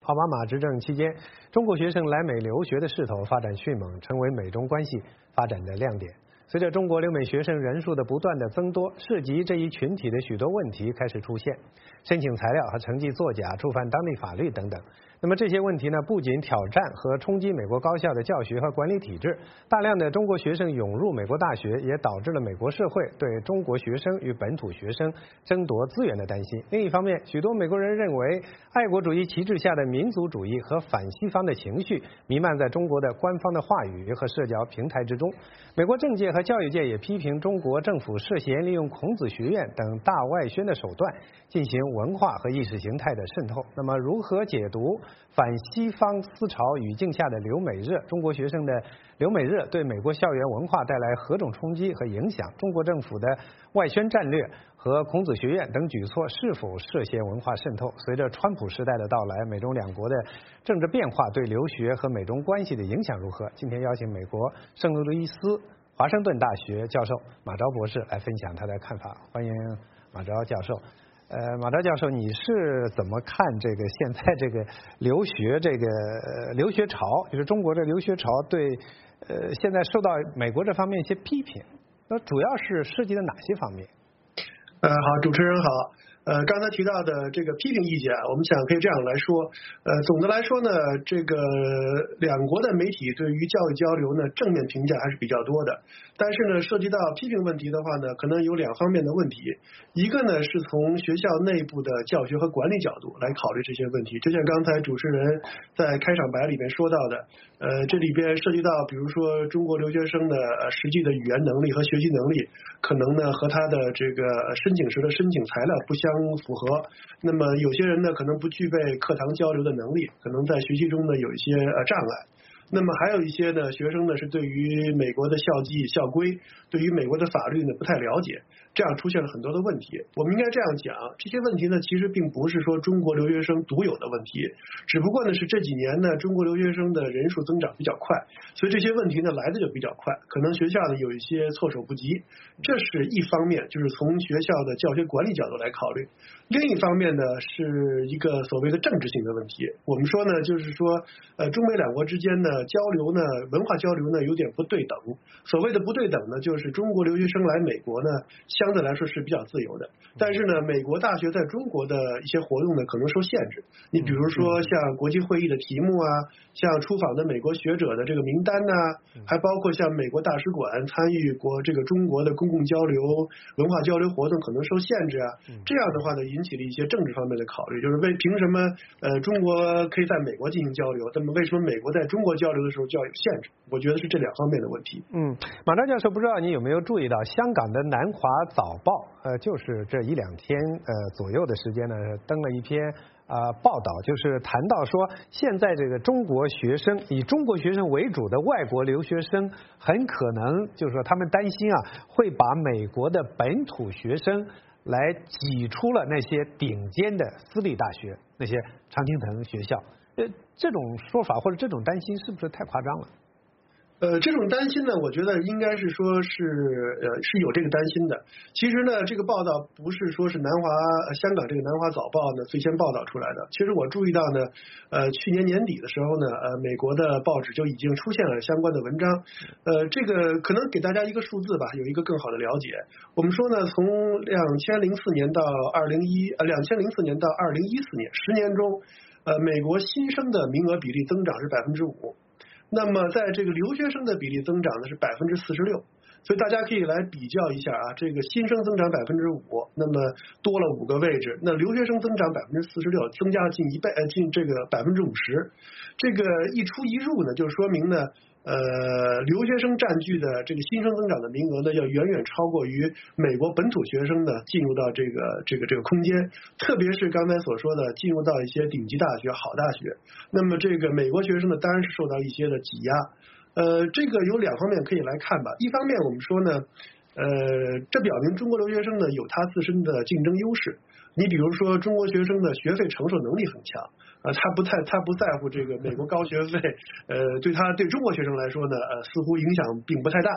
奥巴马执政期间，中国学生来美留学的势头发展迅猛，成为美中关系发展的亮点。随着中国留美学生人数的不断的增多，涉及这一群体的许多问题开始出现，申请材料和成绩作假、触犯当地法律等等。那么这些问题呢，不仅挑战和冲击美国高校的教学和管理体制，大量的中国学生涌入美国大学，也导致了美国社会对中国学生与本土学生争夺资源的担心。另一方面，许多美国人认为，爱国主义旗帜下的民族主义和反西方的情绪弥漫在中国的官方的话语和社交平台之中。美国政界和教育界也批评中国政府涉嫌利用孔子学院等大外宣的手段进行文化和意识形态的渗透。那么，如何解读反西方思潮语境下的留美热？中国学生的留美热对美国校园文化带来何种冲击和影响？中国政府的外宣战略和孔子学院等举措是否涉嫌文化渗透？随着川普时代的到来，美中两国的政治变化对留学和美中关系的影响如何？今天邀请美国圣路易斯华盛顿大学教授马昭博士来分享他的看法。欢迎马昭教授。马昭教授，你是怎么看这个现在这个留学潮，就是中国这留学潮对现在受到美国这方面一些批评？那主要是涉及的哪些方面？ 好，主持人好。刚才提到的这个批评意见，我们想可以这样来说，总的来说呢，这个两国的媒体对于教育交流呢，正面评价还是比较多的。但是呢，涉及到批评问题的话呢，可能有两方面的问题。一个呢，是从学校内部的教学和管理角度来考虑这些问题。就像刚才主持人在开场白里面说到的，这里边涉及到，比如说中国留学生的实际的语言能力和学习能力，可能呢和他的这个申请时的申请材料不相符合。那么有些人呢可能不具备课堂交流的能力，可能在学习中呢有一些障碍。那么还有一些呢学生呢是对于美国的校纪校规，对于美国的法律呢不太了解，这样出现了很多的问题。我们应该这样讲，这些问题呢其实并不是说中国留学生独有的问题，只不过呢是这几年呢中国留学生的人数增长比较快，所以这些问题呢来的就比较快，可能学校呢有一些措手不及，这是一方面，就是从学校的教学管理角度来考虑。另一方面呢是一个所谓的政治性的问题。我们说呢就是说中美两国之间呢交流呢文化交流呢有点不对等。所谓的不对等呢，就是中国留学生来美国呢相对来说是比较自由的，但是呢美国大学在中国的一些活动呢可能受限制。你比如说像国际会议的题目啊，像出访的美国学者的这个名单呐，还包括像美国大使馆参与这个中国的公共交流文化交流活动可能受限制啊。这样的话呢引起了一些政治方面的考虑，就是凭什么中国可以在美国进行交流，那么为什么美国在中国交流的时候就要有限制？我觉得是这两方面的问题。 马昭教授，不知道你有没有注意到香港的南华早报就是这一两天左右的时间呢登了一篇报道，就是谈到说现在这个中国学生以中国学生为主的外国留学生很可能就是说他们担心会把美国的本土学生来挤出了那些顶尖的私立大学，那些常青藤学校。这种说法或者这种担心是不是太夸张了？ 这种担心呢，我觉得应该是说是有这个担心的。其实呢，这个报道不是说是香港这个南华早报呢最先报道出来的。其实我注意到呢，去年年底的时候呢，美国的报纸就已经出现了相关的文章。这个可能给大家一个数字吧，有一个更好的了解。我们说呢，从2004年到2014年到2014年10年中，美国新生的名额比例增长是5%。那么在这个留学生的比例增长呢是46%，所以大家可以来比较一下这个新生增长5%，那么多了5个位置，那留学生增长46%，增加了近1倍，近这个50%。这个一出一入呢，就说明呢留学生占据的这个新生增长的名额呢，要远远超过于美国本土学生呢进入到这个空间，特别是刚才所说的进入到一些顶级大学、好大学。那么这个美国学生呢，当然是受到一些的挤压。这个有两方面可以来看吧。一方面我们说呢，这表明中国留学生呢有他自身的竞争优势。你比如说中国学生的学费承受能力很强他不在乎这个美国高学费，对中国学生来说呢似乎影响并不太大。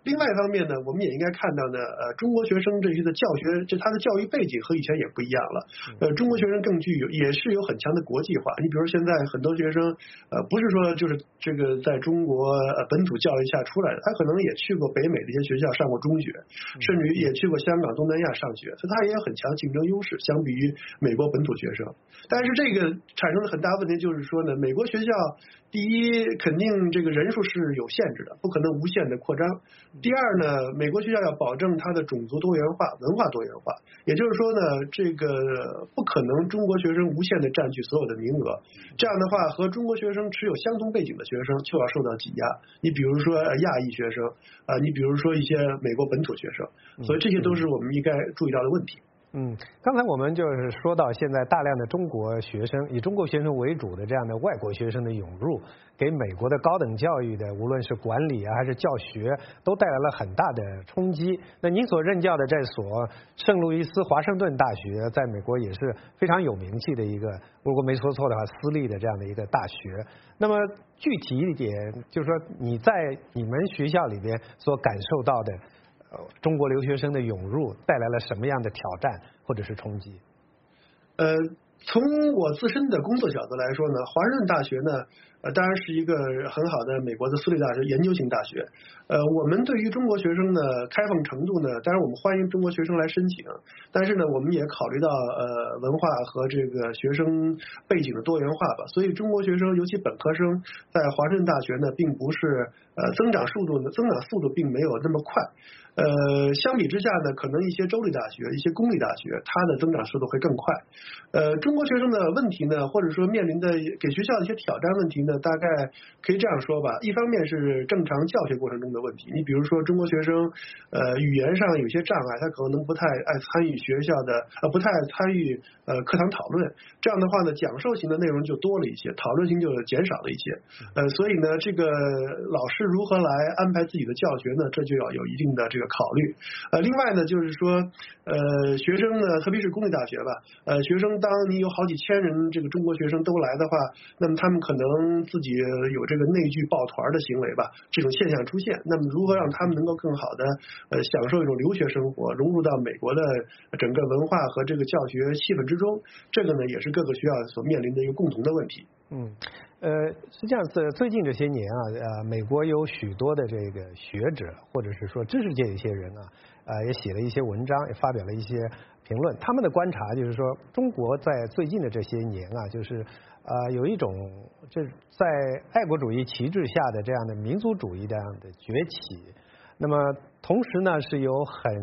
另外一方面呢，我们也应该看到呢，中国学生这些的教学，他的教育背景和以前也不一样了。中国学生更也是有很强的国际化。你比如现在很多学生，不是说就是这个在中国本土教育下出来的，他可能也去过北美的一些学校上过中学，甚至于也去过香港、东南亚上学，所以他也有很强竞争优势，相比于美国本土学生。但是这个产生的很大问题就是说呢，美国学校第一肯定这个人数是有限制的，不可能无限的扩张。第二呢，美国学校要保证它的种族多元化、文化多元化，也就是说呢，这个不可能中国学生无限的占据所有的名额。这样的话，和中国学生持有相同背景的学生就要受到挤压。你比如说亚裔学生你比如说一些美国本土学生，所以这些都是我们应该注意到的问题。 刚才我们就是说到现在大量的中国学生以中国学生为主的这样的外国学生的涌入，给美国的高等教育的无论是管理还是教学都带来了很大的冲击。那您所任教的这所圣路易斯华盛顿大学在美国也是非常有名气的一个，如果没说错的话私立的这样的一个大学。那么具体一点就是说你在你们学校里边所感受到的中国留学生的涌入带来了什么样的挑战或者是冲击？ 从我自身的工作角度来说呢，华盛顿大学呢，当然是一个很好的美国的私立大学，研究型大学。我们对于中国学生的开放程度呢，当然我们欢迎中国学生来申请，但是呢，我们也考虑到文化和这个学生背景的多元化吧。所以中国学生，尤其本科生，在华盛顿大学呢，并不是增长速度并没有那么快。相比之下呢，可能一些州立大学、一些公立大学，它的增长速度会更快。中国学生的问题呢，或者说面临的给学校的一些挑战问题呢，大概可以这样说吧。一方面是正常教学过程中的问题，你比如说中国学生，语言上有些障碍，他可能不太爱参与学校的，不太参与课堂讨论。这样的话呢，讲授型的内容就多了一些，讨论型就减少了一些。所以呢，这个老师如何来安排自己的教学呢？这就要有一定的这个考虑。另外呢，就是说，学生呢，特别是公立大学吧，学生当你有好几千人这个中国学生都来的话，那么他们可能自己有这个内聚抱团的行为吧，这种现象出现。那么如何让他们能够更好的享受一种留学生活，融入到美国的整个文化和这个教学气氛之中，这个呢也是各个学校所面临的一个共同的问题。 实际上是最近这些年美国有许多的这个学者或者是说知识界的一些人也写了一些文章，也发表了一些评论。他们的观察就是说，中国在最近的这些年就是有一种就是在爱国主义旗帜下的这样的民族主义这样的崛起。那么同时呢，是有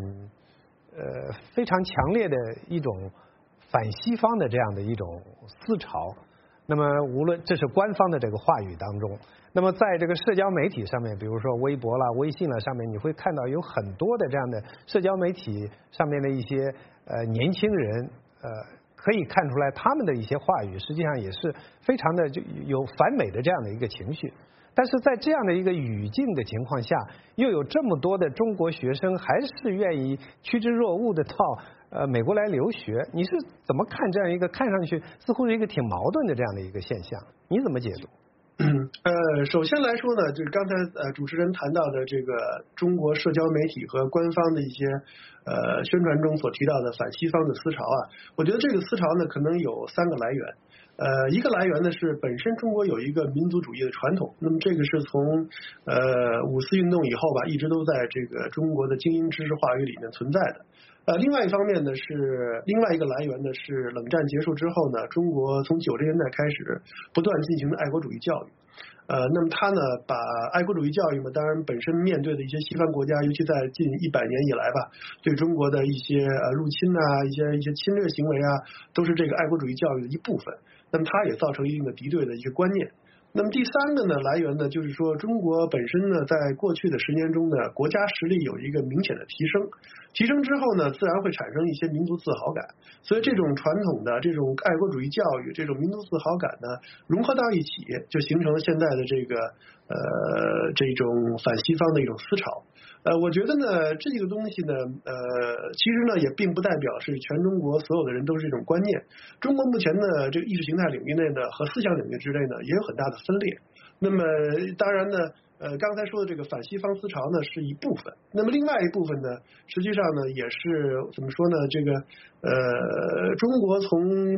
非常强烈的一种反西方的这样的一种思潮。那么无论这是官方的这个话语当中，那么在这个社交媒体上面，比如说微博啦、微信啦上面，你会看到有很多的这样的社交媒体上面的一些年轻人可以看出来他们的一些话语实际上也是非常的就有反美的这样的一个情绪。但是在这样的一个语境的情况下，又有这么多的中国学生还是愿意趋之若鹜的到美国来留学，你是怎么看这样一个看上去似乎是一个挺矛盾的这样的一个现象？你怎么解读？ 首先来说呢，就是刚才主持人谈到的这个中国社交媒体和官方的一些宣传中所提到的反西方的思潮我觉得这个思潮呢可能有3个来源。一个来源呢是本身中国有一个民族主义的传统，那么这个是从五四运动以后吧，一直都在这个中国的精英知识话语里面存在的。另外一方面呢是另外一个来源呢是冷战结束之后呢，中国从90年代开始不断进行的爱国主义教育。那么他呢把爱国主义教育嘛，当然本身面对的一些西方国家，尤其在近100年以来吧，对中国的一些入侵一些侵略行为都是这个爱国主义教育的一部分。那么它也造成一定的敌对的一些观念。那么第3个呢来源呢，就是说中国本身呢在过去的10年中呢，国家实力有一个明显的提升之后呢，自然会产生一些民族自豪感。所以这种传统的这种爱国主义教育，这种民族自豪感呢，融合到一起，就形成了现在的这个这种反西方的一种思潮。我觉得呢，这个东西呢，其实呢也并不代表是全中国所有的人都是这种观念。中国目前呢，这个意识形态领域内呢和思想领域之内呢，也有很大的分裂。那么当然呢， 刚才说的这个反西方思潮呢是一部分，那么另外一部分呢，实际上呢也是怎么说呢？这个中国从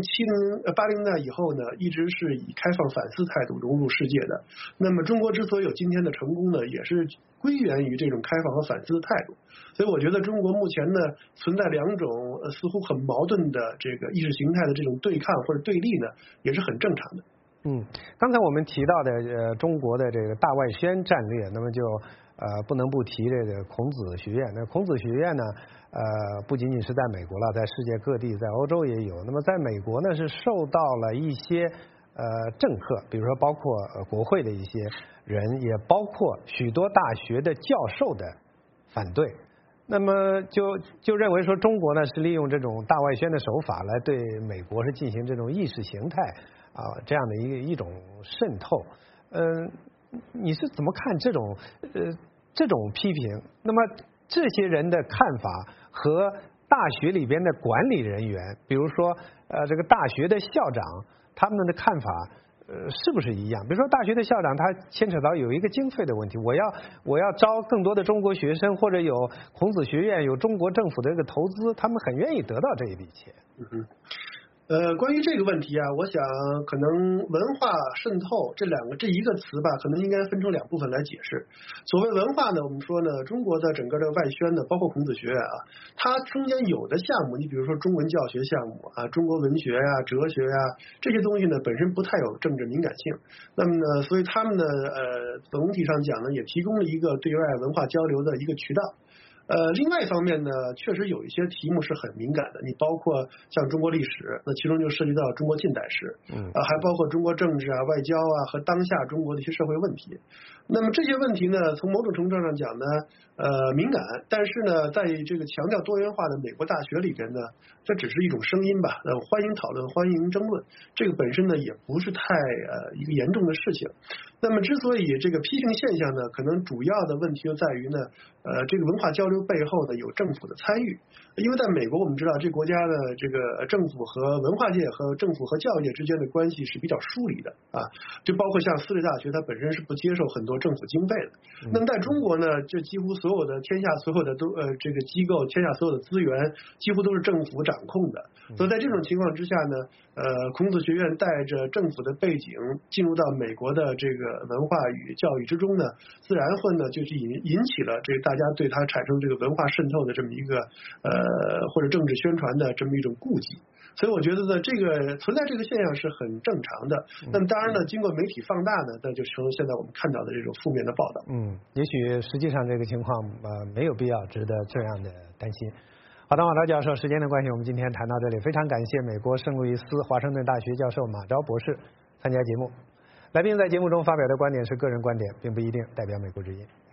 80年代以后呢，一直是以开放反思态度融入世界的。那么中国之所以有今天的成功呢，也是归源于这种开放和反思的态度。所以我觉得中国目前呢存在两种似乎很矛盾的这个意识形态的这种对抗或者对立呢，也是很正常的。 刚才我们提到的中国的这个大外宣战略，那么就不能不提这个孔子学院。那孔子学院呢，不仅仅是在美国了，在世界各地，在欧洲也有。那么在美国呢，是受到了一些政客，比如说包括国会的一些人，也包括许多大学的教授的反对。那么就认为说中国呢是利用这种大外宣的手法来对美国是进行这种意识形态这样的一种渗透。你是怎么看这种批评？那么这些人的看法和大学里边的管理人员，比如说这个大学的校长，他们的看法是不是一样？比如说大学的校长，他牵扯到有一个经费的问题，我要招更多的中国学生，或者有孔子学院，有中国政府的这个投资，他们很愿意得到这一笔钱。 关于这个问题啊，我想可能文化渗透这一个词吧，可能应该分成两部分来解释。所谓文化呢，我们说呢，中国的整个的外宣呢，包括孔子学院啊，它中间有的项目，你比如说中文教学项目啊，中国文学啊、哲学啊这些东西呢，本身不太有政治敏感性。那么呢，所以他们呢，总体上讲呢，也提供了一个对外文化交流的一个渠道。另外一方面呢，确实有一些题目是很敏感的，你包括像中国历史，那其中就涉及到中国近代史，还包括中国政治啊、外交啊和当下中国的一些社会问题。那么这些问题呢，从某种程度上讲呢，敏感，但是呢，在这个强调多元化的美国大学里边呢，这只是一种声音吧，欢迎讨论，欢迎争论，这个本身呢也不是太一个严重的事情。那么之所以这个批评现象呢，可能主要的问题就在于呢，这个文化交流背后呢有政府的参与，因为在美国我们知道这国家的这个政府和文化界和政府和教育界之间的关系是比较疏离的啊，就包括像私立大学，它本身是不接受很多政府经费的。那么在中国呢，这几乎所有的天下所有的这个机构，天下所有的资源几乎都是政府掌控的。所以在这种情况之下呢，孔子学院带着政府的背景进入到美国的这个文化与教育之中呢，自然会呢就是引起了这大家对它产生这个文化渗透的这么一个或者政治宣传的这么一种顾忌。所以我觉得呢，这个存在这个现象是很正常的。那么当然呢，经过媒体放大呢，那就成了现在我们看到的这种负面的报道。 也许实际上这个情况没有必要值得这样的担心。好的，马昭教授，时间的关系，我们今天谈到这里，非常感谢美国圣路易斯华盛顿大学教授马昭博士参加节目。来宾在节目中发表的观点是个人观点，并不一定代表美国之音。